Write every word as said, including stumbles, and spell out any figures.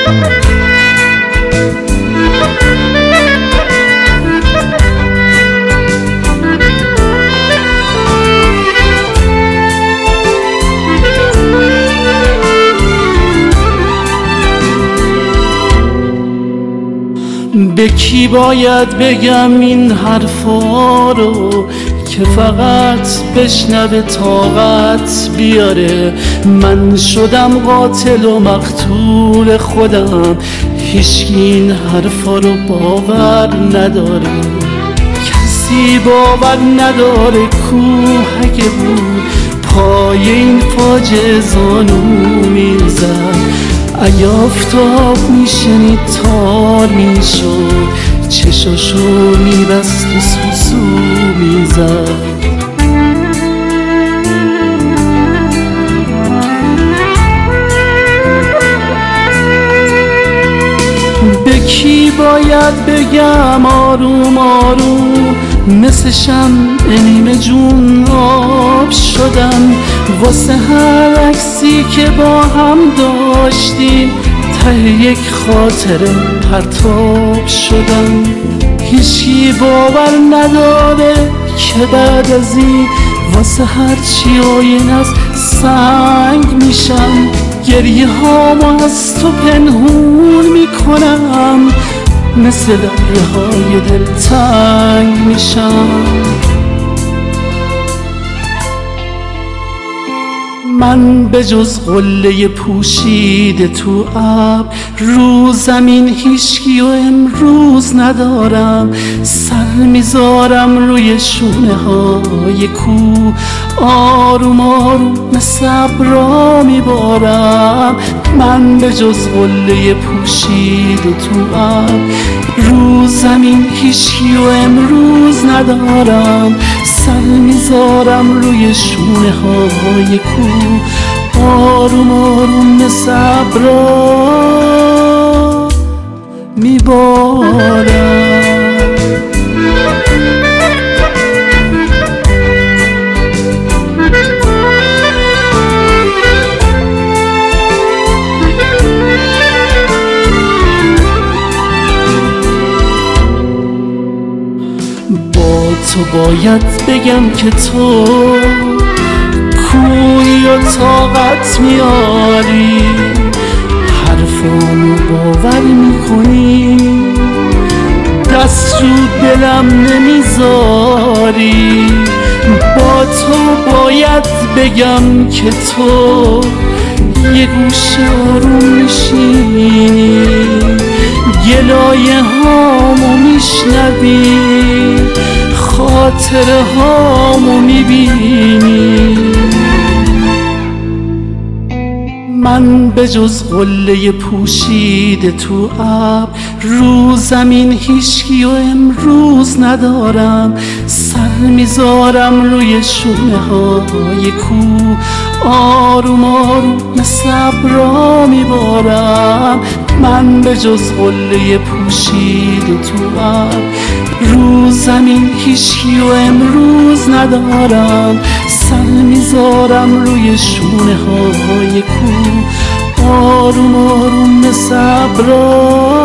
به کی باید بگم این حرفا رو که فقط بشنوه طاقت بیاره؟ من شدم قاتل و مقتول خودم، هیچکی این حرفا رو باور نداره. کسی باور نداره کوه اگه بود پای این فاجعه زانو میزد. اگه آفتاب میشنید تار میشد، چشاشو میبست و سوسو میزد. به کی باید بگم آروم آروم مثل شمع نیمه جون آب شدم واسه هر عکسی که با هم داشتیم، ته یک خاطره پرتاب شدم. هیچکی باور نداره که بعد از این واسه هر چی آینه از سنگ میشم. گریه هامو از تو پنهون میکنم، مثل دره های دلتنگ میشم. من به جز قله پوشیده تو ابر رو زمین هیچکی و امروز ندارم. سر میذارم روی شونه های کوه، آروم آروم صبرا میبارم. من به جز قله پوشیده تو ابر رو زمین هیچکی و امروز ندارم. سر میذارم روی شونه های کوه، آروم آروم صبرا میبارم. تو باید بگم که تو کوی و طاقت میاری، حرفامو باور میکنی، دست رو دلم نمیذاری. با تو باید بگم که تو یه گوشه آروم میشینی، گلایه هامو میشنوی، خاطره هامو میبینی. من به جز قله پوشیده تو ابر رو زمین هیچکی و امروز ندارم. سر میذارم روی شونه های کوه، آروم آروم صبرا میبارم. من به جز قله پوشیده تو ابر رو زمین هیچکی و امروز ندارم. سر میذارم روی شونه های کوه، آروم آروم صبرا